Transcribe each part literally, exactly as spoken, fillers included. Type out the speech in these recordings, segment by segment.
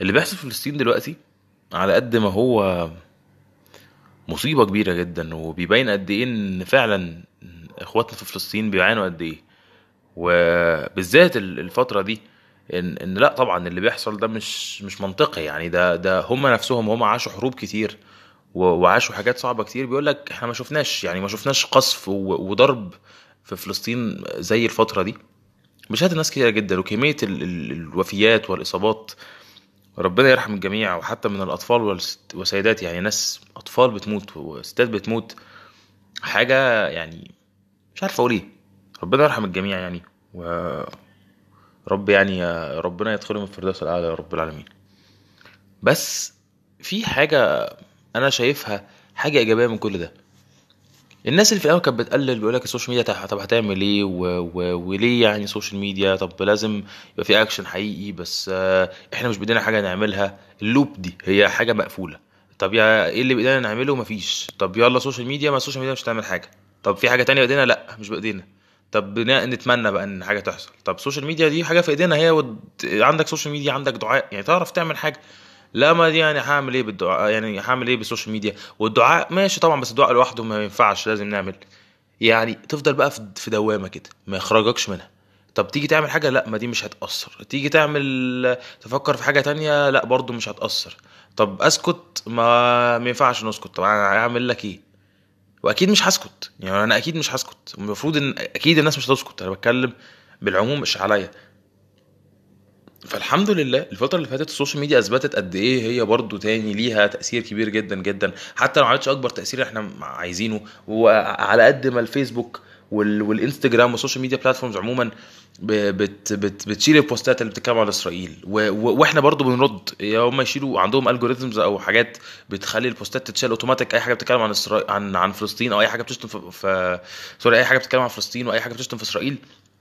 اللي بيحصل في فلسطين دلوقتي على قد ما هو مصيبة كبيرة جدا، وبيبين قد ايه ان فعلا اخواتنا في فلسطين بيعانوا قد ايه، وبالذات ال- الفترة دي. ان ان لا طبعا اللي بيحصل ده مش مش منطقي. يعني ده ده هم نفسهم هم عاشوا حروب كتير و- وعاشوا حاجات صعبة كتير. بيقول لك احنا ما شفناش، يعني ما شفناش قصف و- وضرب في فلسطين زي الفترة دي، بشهادة ناس كتيرة جدا. وكمية ال- ال- الوفيات والإصابات، ربنا يرحم الجميع، وحتى من الأطفال والست- والسيدات. يعني ناس أطفال بتموت وستات بتموت، حاجة يعني مش عارف أقول إيه. ربنا يرحم الجميع يعني، ورب يعني ربنا يدخلهم الفردوس الأعلى يا رب العالمين. بس في حاجة أنا شايفها حاجة إيجابية من كل ده. الناس اللي في الاول كانت بتقلل، بيقول لك السوشيال ميديا تع- طب هتعمل ايه و... و... وليه يعني سوشيال ميديا؟ طب لازم يبقى في اكشن حقيقي، بس آه، احنا مش بايدينا حاجه نعملها. اللوب دي هي حاجه مقفوله. طب يا ايه اللي بايدينا نعمله؟ مفيش. طب يلا سوشيال ميديا، ما السوشيال ميديا مش هتعمل حاجه. طب في حاجه تانية بايدينا؟ لا مش بايدينا. طب ن- نتمنى بقى ان حاجه تحصل. طب السوشيال ميديا دي حاجه في ايدينا هي ود... عندك سوشيال ميديا، عندك دعاء، يعني تعرف تعمل حاجه. لا ما دي يعني هعمل ايه بالدعاء؟ يعني هعمل ايه بالسوشيال ميديا؟ والدعاء ماشي طبعا، بس الدعاء لوحده ما ينفعش، لازم نعمل. يعني تفضل بقى في في دوامه كده ما يخرجكش منها. طب تيجي تعمل حاجه، لا ما دي مش هتأثر. تيجي تعمل تفكر في حاجه تانية، لا برضو مش هتأثر. طب اسكت، ما ما ينفعش نسكت. طب انا هعمل لك ايه؟ واكيد مش هسكت، يعني انا اكيد مش هسكت. المفروض ان اكيد الناس مش هتسكت. انا بتكلم بالعموم مش عليا. فالحمد لله الفترة اللي فاتت السوشيال ميديا اثبتت قد ايه هي برضو تاني ليها تأثير كبير جدا جدا، حتى لو ما عملتش اكبر تأثير احنا عايزينه. وعلى قد ما الفيسبوك وال... والانستجرام والسوشيال ميديا بلاتفورمز عموما ب... بت... بت... بتشيل البوستات اللي بتتكلم عن اسرائيل و... و... واحنا برضو بنرد. يا هم يشيلوا عندهم الجوريثمز او حاجات بتخلي البوستات تتشال اوتوماتيك. اي حاجه بتتكلم عن اسرائيل، عن عن فلسطين، او اي حاجه بتشتم في, في... سوري، اي حاجه بتتكلم عن فلسطين واي حاجه بتشتم في اسرائيل،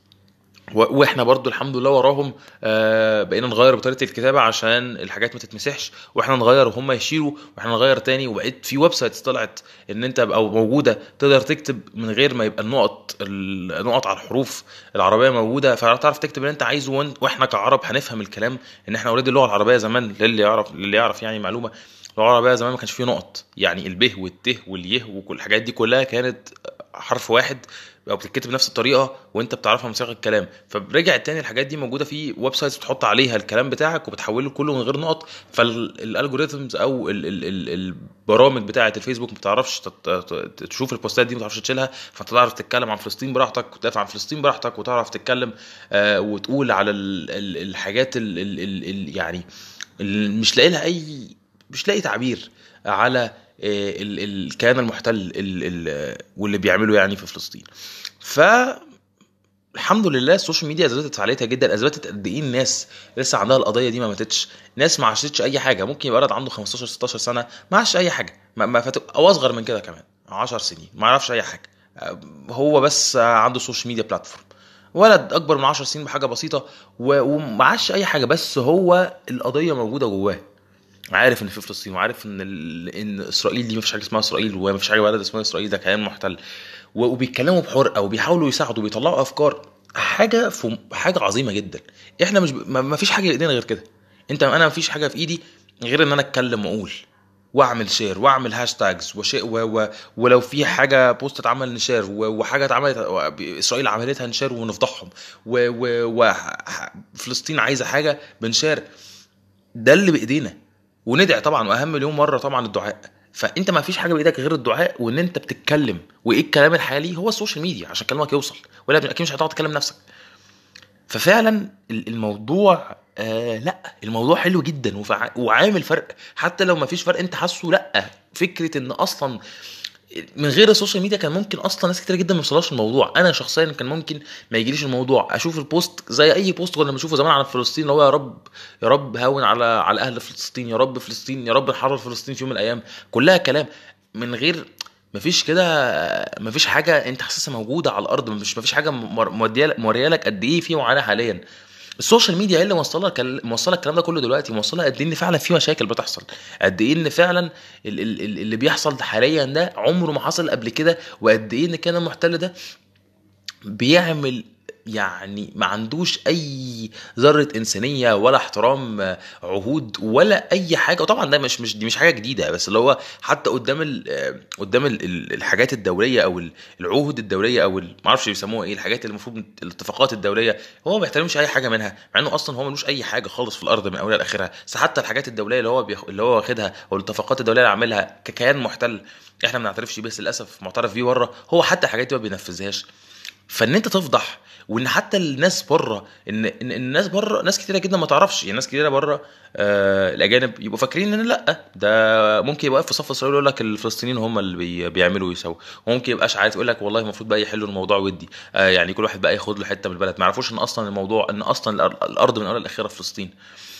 و- واحنا برضو الحمد لله وراهم. آه، بقينا نغير بطريقه الكتابه عشان الحاجات ما تتمسحش، واحنا نغير وهم يشيلوا، واحنا نغير تاني. وبقيت في ويب سايتس طلعت ان انت او موجوده تقدر تكتب من غير ما يبقى النقط النقط على الحروف العربيه موجوده، فتعرف تكتب اللي انت عايزه. وإن- واحنا كعرب هنفهم الكلام. ان احنا اوريدي اللغه العربيه زمان، للي يعرف للي يعرف يعني معلومه، اللغه العربيه زمان ما كانش فيه نقط. يعني الب والت واليه وكل الحاجات دي كلها كانت حرف واحد، او بتتكتب بنفس الطريقه وانت بتعرفها من صيغه الكلام. فرجعت تاني الحاجات دي موجوده في ويب سايتس بتحط عليها الكلام بتاعك وبتحوله كله من غير نقط. فالالجوريثمز او ال ال ال البرامج بتاعه الفيسبوك ما بتعرفش تت- ت- تشوف البوستات دي، ما تعرفش تشيلها. فانت تعرف تتكلم عن فلسطين براحتك، وتدافع عن فلسطين براحتك، وتعرف تتكلم آه وتقول على ال ال الحاجات ال ال ال ال يعني ال- مش لاقي لها اي مش لاقي تعبير على آه، ال- ال- الكيان المحتل ال- ال- واللي بيعمله يعني في فلسطين. فالحمد لله السوشيال ميديا اثبتت فعاليتها جدا، اثبتت قد ايه الناس لسه عندها القضيه دي ما ماتتش. ناس ما عاشتش اي حاجه. ممكن يبقى ولد عنده خمستاشر ستاشر سنه ما عاش اي حاجه، ما ما فات، او اصغر من كده كمان عشر سنين ما يعرفش اي حاجه. آه، هو بس آه، عنده سوشيال ميديا بلاتفورم. ولد اكبر من عشر سنين بحاجه بسيطه و- وما عاش اي حاجه، بس هو القضيه موجوده جواه. عارف ان في فلسطين، وعارف ان ال... ان اسرائيل دي مفيش حاجه اسمها اسرائيل، ومفيش حاجه بلد اسمها اسرائيل، ده كيان محتل. و- وبيتكلموا بحرقه وبيحاولوا يساعدوا وبيطلعوا افكار. حاجه في حاجه عظيمه جدا. احنا مش ب... ما ما فيش حاجه بايدينا غير كده. انت انا ما فيش حاجه في ايدي غير ان انا اتكلم واقول واعمل شير واعمل هاشتاجز وشيء و... و... ولو في حاجه بوست اتعمل نشير و... وحاجه اتعملت اسرائيل عملتها نشير ونفضحهم. و... و... و... فلسطين عايزه حاجه بنشير. ده اللي بايدينا. وندعي طبعا، واهم مليون مره طبعا الدعاء. فانت ما فيش حاجه بايدك غير الدعاء، وان انت بتتكلم. وايه الكلام الحالي؟ هو السوشيال ميديا عشان كلامك يوصل، ولا اكيد مش هتقعد تكلم نفسك. ففعلا ال- الموضوع آه لا الموضوع حلو جدا وفع- وعامل فرق. حتى لو ما فيش فرق انت حاسه، لا فكره ان اصلا من غير السوشيال ميديا كان ممكن اصلا ناس كتير جدا ما يوصلهاش الموضوع. انا شخصيا كان ممكن ما يجيليش الموضوع، اشوف البوست زي اي بوست كنا بنشوفه زمان على فلسطين، اللي هو يا رب يا رب هون على على اهل فلسطين، يا رب فلسطين، يا رب نحرر فلسطين في يوم من الايام. كلها كلام من غير مفيش كده. مفيش حاجه انت حاسسها موجوده على الارض. مش مفيش حاجه مور- موديه موريه لك قد ايه في معاناه حاليا. السوشيال ميديا هي اللي موصله لك موصله الكلام ده كله دلوقتي. موصله قد ايه ان فعلا في مشاكل بتحصل، قد ايه ان فعلا ال- ال- ال- اللي بيحصل حاليا ده عمره ما حصل قبل كده، وقد ايه ان كان المحتل ده بيعمل يعني ما عندوش اي ذره انسانيه ولا احترام آه، عهود ولا اي حاجه. وطبعا ده مش مش دي مش حاجه جديده، بس اللي هو حتى قدام ال آه، قدام ال- ال- الحاجات الدوليه او ال- العهود الدوليه او ال- ما اعرفش بيسموها ايه، الحاجات اللي المفروض الاتفاقات الدوليه، هو ما بيحترمش اي حاجه منها، مع انه اصلا هو ملوش اي حاجه خالص في الارض من اولها لاخرها. بس حتى الحاجات الدوليه اللي هو بيخ... اللي هو واخدها، او الاتفاقات الدوليه اللي عاملها ككيان محتل احنا ما بنعترفش بيه، بس للاسف معترف بيه بره، هو حتى الحاجات دي ما بينفذهاش. فان انت تفضح، وان حتى الناس بره، ان ان الناس بره، ناس كتيره جدا ما تعرفش، يعني ناس كتيره بره آه الاجانب يبقوا فاكرين ان لا، ده ممكن يبقى واقف في صف اسرائيل يقول لك الفلسطينيين هم اللي بي بيعملوا ويسووا، وممكن يبقاش عارف يقول لك والله المفروض بقى يحلوا الموضوع ودي، آه يعني كل واحد بقى ياخد له حته من البلد، ما يعرفوش ان اصلا الموضوع، ان اصلا الأر- الارض من اولها لاخرها فلسطين.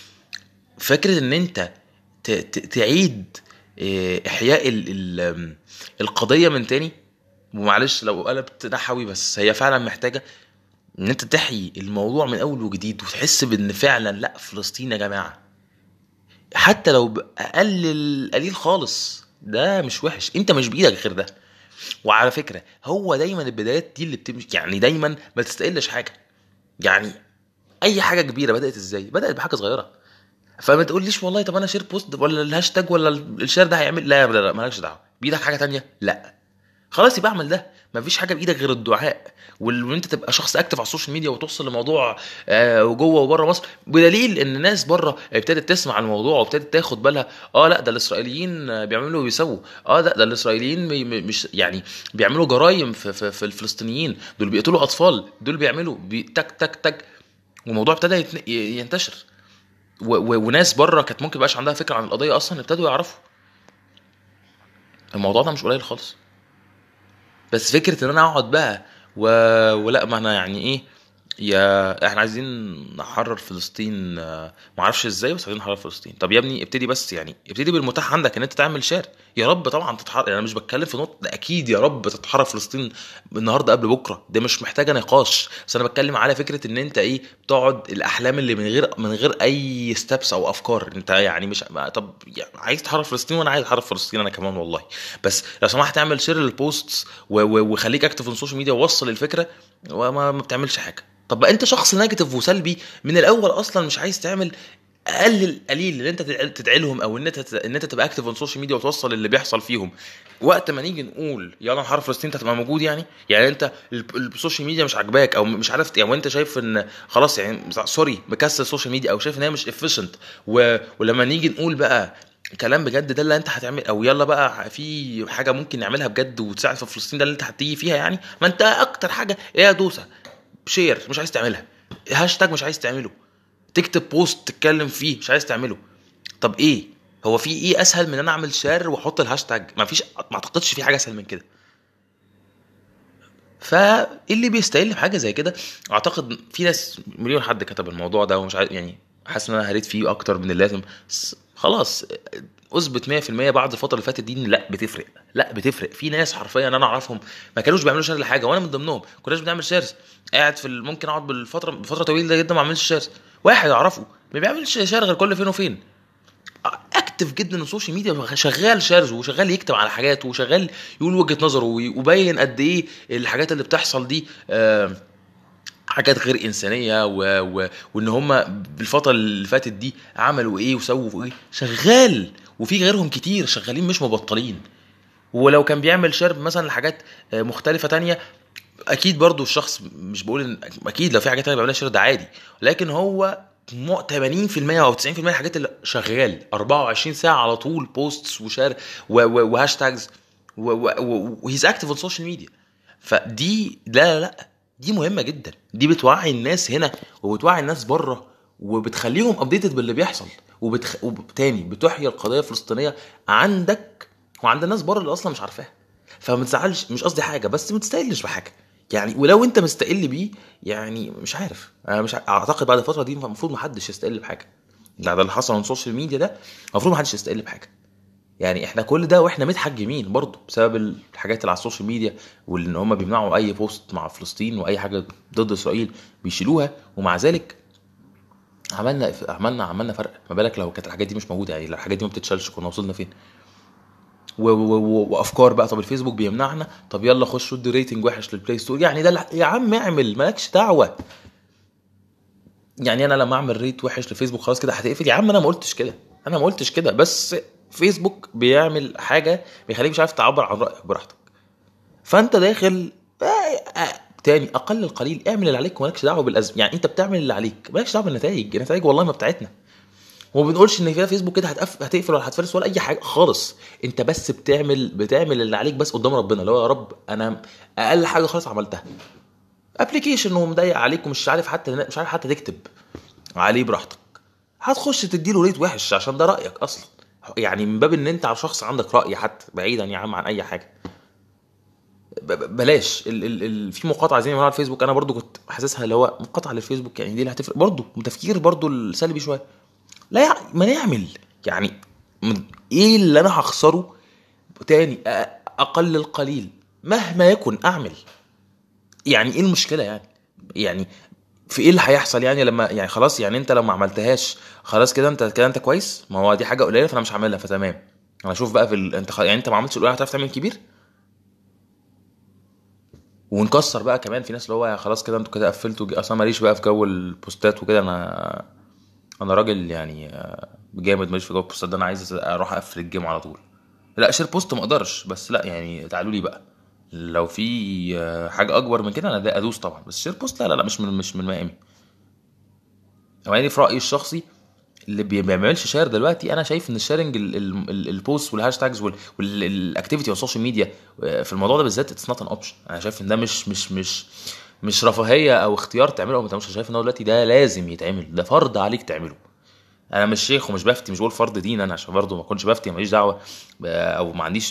فكره ان انت ت- ت- تعيد آه، احياء ال- ال- القضيه من تاني، ومعلش لو قلبت نحوي بس هي فعلا محتاجه ان انت تحيي الموضوع من اول وجديد، وتحس بان فعلا لا، فلسطين يا جماعه حتى لو باقل القليل خالص ده مش وحش، انت مش بايدك غير ده. وعلى فكره هو دايما البدايات دي اللي بتمشي، يعني دايما ما تستقلش حاجه. يعني اي حاجه كبيره بدات ازاي؟ بدات بحاجه صغيره. فما تقوليش والله طب انا شير بوست ولا الهاشتاج ولا الشير ده هيعمل، لا لا لا، مالكش دعوه بايدك حاجه تانية، لا خلاص يبقى اعمل ده. مفيش حاجه بايدك غير الدعاء، وال- وان انت تبقى شخص اكتف على السوشيال ميديا وتوصل لموضوع آه، جوه وبره مصر، بدليل ان الناس بره ابتدت تسمع عن الموضوع وابتدت تاخد بالها. اه لا، ده الاسرائيليين آه، بيعملوا ويسووا، اه لا ده الاسرائيليين مي- مي- مش يعني بيعملوا جرائم في, في, في الفلسطينيين، دول بيقتلوا اطفال، دول بيعملوا بي تك تك تك. والموضوع ابتدى يتن- ي- ينتشر، و و وناس بره كانت ممكن مبقاش عندها فكره عن القضيه اصلا ابتدوا يعرفوا. الموضوع ده مش قليل خالص. بس فكره ان انا اقعد بقى و... ولا ما انا يعني ايه، يا احنا عايزين نحرر فلسطين آه، ما اعرفش ازاي، بس عايزين نحرر فلسطين. طب يا ابني ابتدي، بس يعني ابتدي بالمتاح عندك ان انت تعمل شير. يا رب طبعا تتحرر، يعني انا مش بتكلم في نقطه ده، اكيد يا رب تتحرر فلسطين النهارده قبل بكره، ده مش محتاجه نقاش. بس انا بتكلم على فكره ان انت ايه، تقعد الاحلام اللي من غير من غير اي ستابس او افكار. انت يعني مش طب يعني عايز تحرر فلسطين وانا عايز احرر فلسطين انا كمان والله، بس لو سمحت اعمل شير للبوستس و- و- وخليك اكتف في السوشيال ميديا ووصل الفكره، وما ما بتعملش حاجه. طب بقى انت شخص نيجاتيف وسلبي من الاول اصلا، مش عايز تعمل اقل القليل ان انت تدعي- تدعي لهم، او ان انت تت- ان انت تبقى اكتف في السوشيال ميديا وتوصل اللي بيحصل فيهم. وقت ما نيجي نقول يلا نحرر فلسطين، انت هتبقى موجود يعني يعني انت ال- السوشيال ميديا مش عاجباك او مش عارف يعني، وانت شايف ان خلاص يعني سوري مكسل السوشيال ميديا، او شايف ان هي مش افيشنت، ولما نيجي نقول بقى كلام بجد ده اللي انت هتعمل، او يلا بقى في حاجه ممكن نعملها بجد وتساعد في فلسطين، ده اللي انت هتيجي فيها يعني، ما انت اكتر حاجه ايه يا دوسه شير مش عايز تعملها، هاشتاج مش عايز تعمله، تكتب بوست تتكلم فيه مش عايز تعمله. طب ايه، هو في ايه اسهل من ان انا اعمل شير واحط الهاشتاج؟ ما فيش، ما اعتقدش في حاجه اسهل من كده. فاللي بيستقل بحاجه زي كده، اعتقد في ناس مليون حد كتب الموضوع ده ومش عارف يعني، حاسس ان انا هريت فيه اكتر من اللازم. بس خلاص اثبت مية في المية بعد الفتره اللي فاتت دي إن لا بتفرق، لا بتفرق. في ناس حرفيا انا اعرفهم ما كانوش بيعملوا شير لحاجه، وانا من ضمنهم كناش بنعمل شيرز. قاعد في ال- ممكن اقعد بالفتره بفتره طويله جدا ما اعملش شيرز. واحد اعرفه ما بيعملش شير غير كل فين وفين، اكتف جدا السوشيال ميديا، شغال شيرز وشغال يكتب على حاجات وشغال يقول وجهة نظره ويبين قد ايه الحاجات اللي بتحصل دي آه، حاجات غير انسانيه و... و... وان هم بالفتره اللي فاتت دي عملوا ايه وسووا ايه، شغال. وفي غيرهم كتير شغالين مش مبطلين. ولو كان بيعمل شير مثلا لحاجات آه، مختلفه تانية، اكيد برضو الشخص مش بقول ان اكيد لو في حاجات تانية بيعملها شير ده عادي، لكن هو مو- ثمانين في المية او تسعين في المية الحاجات اللي شغال اربعة وعشرين ساعه على طول بوستس وشير و- و- وهاشتاجز وهيز اكتف في السوشيال ميديا. فدي لا لا لا، دي مهمه جدا، دي بتوعي الناس هنا وبتوعي الناس بره، وبتخليهم ابديتد باللي بيحصل، وبتخ... وتاني بتحيي القضيه الفلسطينيه عندك وعند الناس بره اللي اصلا مش عارفاها. فما تزعلش، مش قصدي حاجه، بس ما تستقلش بحاجه يعني. ولو انت مستقل بيه يعني مش عارف، انا مش ع- اعتقد بعد الفتره دي المفروض ما حدش يستقل بحاجه. بعد اللي حصل على السوشيال ميديا ده المفروض ما حدش يستقل بحاجه. يعني احنا كل ده واحنا متحجمين برضه بسبب الحاجات اللي على السوشيال ميديا، وان هم بيمنعوا اي بوست مع فلسطين واي حاجه ضد اسرائيل بيشيلوها، ومع ذلك عملنا عملنا عملنا فرق. ما بالك لو كانت الحاجات دي مش موجوده، يعني لو الحاجات دي ما بتتشالش كنا وصلنا فين؟ و- و- و- وافكار بقى. طب الفيسبوك بيمنعنا، طب يلا خش ادي ريتنج وحش للبلاي ستور. يعني ده الع- يا عم اعمل، مالكش دعوه. يعني انا لما اعمل ريت وحش لفيسبوك خلاص كده هتقفل؟ يا عم انا ما قلتش كده، انا ما قلتش كده، بس فيسبوك بيعمل حاجه بيخليك مش عارف تعبر عن رايك براحتك. فانت داخل آه، آه، تاني اقل القليل اعمل اللي عليك ومالكش دعوه بالازمه. يعني انت بتعمل اللي عليك، مالكش دعوه بالنتائج. النتائج والله ما بتاعتنا، وما بنقولش ان في فيسبوك كده هتقفل هتقفل ولا هتفلس ولا اي حاجه خالص. انت بس بتعمل بتعمل اللي عليك بس قدام ربنا، اللي هو يا رب انا اقل حاجه خالص عملتها. ابلكيشن ومضايق عليك ومش عارف حتى مش عارف حتى تكتب عليه براحتك، هتخش تديله ريت وحش عشان ده رايك اصلا. يعني من باب ان انت على شخص عندك راي، حتى بعيدا يا عم عن اي حاجه. ب- ب- بلاش ال ال ال في مقاطعه زي ما على الفيسبوك، انا برضو كنت حاسسها اللي هو مقاطعه للفيسبوك، يعني دي اللي هتفرق برضو. تفكير برضو السلبي شويه. لا يعني ما نعمل، يعني من- ايه اللي انا هخسره تاني؟ أ- اقل القليل مهما يكن اعمل. يعني ايه المشكله يعني؟ يعني في ايه اللي هيحصل يعني لما يعني خلاص؟ يعني انت لو ما عملتهاش خلاص كده انت كده انت كويس؟ ما هو دي حاجه قليله فانا مش هعملها فتمام. انا اشوف بقى في ال... انت خ... يعني انت ما عملتش الاولى هتعرف تعمل كبير؟ ونكسر بقى كمان في ناس اللي هو خلاص كده انتوا كده قفلتوا. اصلا ماليش بقى في جو البوستات وكده. انا انا راجل يعني آه، جامد، ماليش في جو البوستات ده. انا عايز اروح اقفل الجيم على طول. لا شير بوست ما اقدرش، بس لا يعني تعالوا لي بقى لو في آه، حاجه اكبر من كده انا ده ادوس طبعا. بس شير بوست لا لا لا، مش من مش من مقامي. هو يعني في رايي الشخصي اللي بي- ما بيعملش شير دلوقتي، انا شايف ان الشيرنج ال- ال- ال- البوست والهاشتاجز والاكتيفيتي والسوشيال ميديا آه، في الموضوع ده بالذات اتس نوت ان اوبشن. انا شايف ان ده مش مش مش مش رفاهيه او اختيار تعمله او ما تعملش. شايف ان هو دلوقتي ده لازم يتعمل، ده فرض عليك تعمله. انا مش شيخ ومش بفتي، مش بقول فرض دين انا عشان برضه ما اكونش بفتي، ماليش دعوه آه، او ما عنديش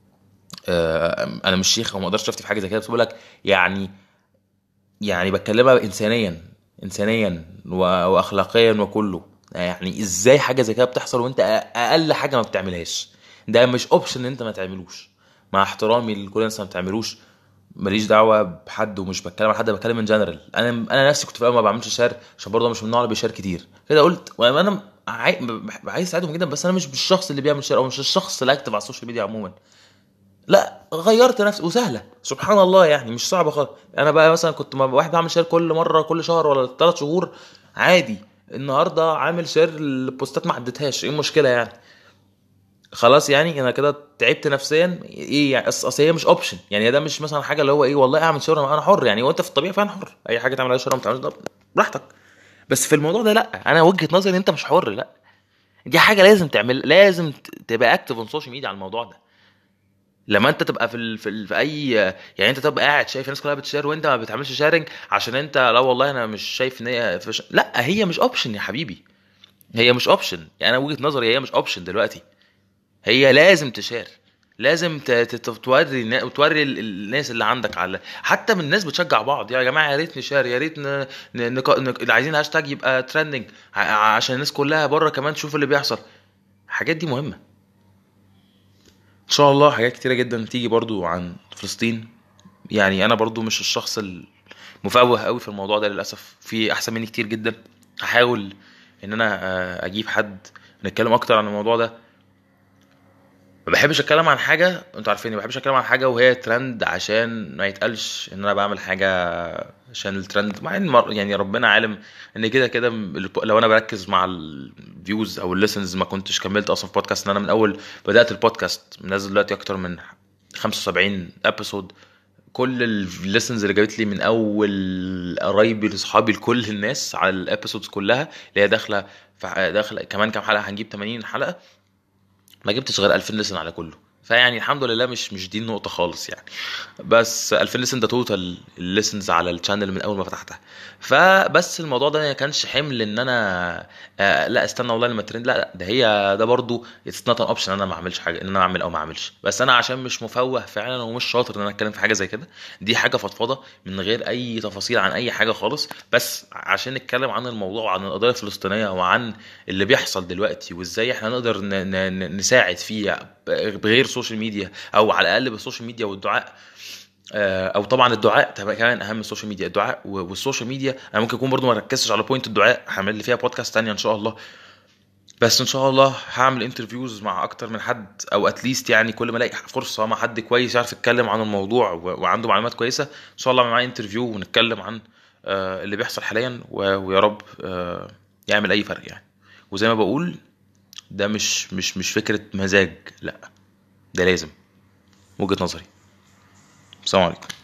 آه، انا مش شيخ وما اقدرش افتي في حاجه زي كده. بس بقول لك يعني يعني بتكلمها انسانيا، انسانيا و- واخلاقيا وكله. يعني ازاي حاجه زي كده بتحصل وانت أ- اقل حاجه ما بتعملهاش؟ ده مش اوبشن ان انت ما تعملوش. مع احترامي لكل الناس ما بتعملوش، ماليش دعوه بحد ومش بتكلم عن حد، بتكلم ان جنرال. انا انا نفسي كنت في الاول ما بعملش شير عشان برضه مش من النوع اللي بيشير كتير كده. قلت وانا عاي... عايز اساعدهم جدا، بس انا مش الشخص اللي بيعمل شير او مش الشخص اللي اكتب على السوشيال ميديا عموما. لا غيرت نفسي وسهله سبحان الله، يعني مش صعبه خالص. انا بقى مثلا كنت ما واحد بعمل شير كل مره كل شهر ولا ثلاث شهور عادي، النهارده عامل شير البوستات ما عدتهاش، ايه المشكله يعني؟ خلاص يعني انا كده تعبت نفسيا ايه يعني؟ أص- اصل هي مش اوبشن يعني. ده مش مثلا حاجه اللي هو ايه والله اعمل شير انا حر يعني. وانت في الطبيعي فعلا حر، اي حاجه تعمل عليها شير ما تعملش ده براحتك. بس في الموضوع ده لا، انا وجهه نظري ان انت مش حر. لا دي حاجه لازم تعمل، لازم ت- تبقى اكتف اون سوشيال ميديا على الموضوع ده. لما انت تبقى في ال... في, ال... في اي يعني انت تبقى قاعد شايف الناس كلها بتشير وانت ما بتعملش شيرنج عشان انت لا والله انا مش شايف ان هي فش... لا هي مش اوبشن يا حبيبي. هي مش اوبشن يعني. انا وجهة نظري هي مش اوبشن دلوقتي. هي لازم تشير، لازم ت... ت... ت- توري النا- توري ال- الناس اللي عندك على حتى من الناس بتشجع بعض. يا جماعه يا ريت نشير، يا ريت ن... ن... نك... نك... اللي عايزين هاشتاج يبقى ترندنج ع... عشان الناس كلها بره كمان تشوف اللي بيحصل. الحاجات دي مهمه. ان شاء الله حاجات كتيره جدا تيجي برضو عن فلسطين. يعني انا برضو مش الشخص المفوه قوي في الموضوع ده للاسف، في احسن مني كتير جدا. هحاول ان انا آه، اجيب حد نتكلم اكتر عن الموضوع ده. ما بحبش اتكلم عن حاجه، انتوا عارفين ما بحبش اتكلم عن حاجه وهي ترند عشان ما يتقالش ان انا بعمل حاجه عشان الترند. مع ان مر- يعني ربنا عالم ان كده كده م- لو انا بركز مع الفيوز او الليسنز ما كنتش كملت اصلا في بودكاست. ان انا من اول بدات البودكاست منزل دلوقتي اكتر من خمسة وسبعين ابيسود. كل الليسنز اللي جابت لي من اول قرايبي لاصحابي لكل الناس على الابيسودز كلها اللي هي داخله في داخله كمان كام حلقه هنجيب ثمانين حلقه، ما جبتش غير ألفين لسن على كله. فيعني الحمد لله مش مش دي النقطه خالص يعني. بس ألفين لسن ده توتال الليسنز على الشانل من اول ما فتحتها. فبس الموضوع ده ما كانش حمل ان انا آه لا استنى والله لما ترند. لا لا ده هي ده برضو اتس نوت ان اوبشن ان انا ما اعملش حاجه، ان انا اعمل او ما اعملش. بس انا عشان مش مفوه فعلا ومش شاطر ان انا اتكلم في حاجه زي كده. دي حاجه فضفضه من غير اي تفاصيل عن اي حاجه خالص، بس عشان نتكلم عن الموضوع وعن القضيه الفلسطينيه وعن اللي بيحصل دلوقتي وازاي احنا نقدر ن- ن- نساعد فيه بغير سوشيال ميديا او على الاقل بالسوشيال ميديا والدعاء. آه، او طبعا الدعاء تبقى كمان اهم من السوشيال ميديا. الدعاء و- والسوشيال ميديا انا ممكن اكون برضو ما ركزتش على بوينت الدعاء، هعمل لي فيها بودكاست تانية ان شاء الله. بس ان شاء الله هعمل انترفيوز مع اكتر من حد، او اتليست يعني كل ما الاقي فرصه مع حد كويس يعرف يتكلم عن الموضوع و- وعنده معلومات كويسه، ان شاء الله معايا انترفيو ونتكلم عن آه، اللي بيحصل حاليا، و- ويا رب آه، يعمل اي فرق يعني. وزي ما بقول، ده مش مش مش فكره مزاج، لا، ده لازم، وجهه نظري. السلام عليكم.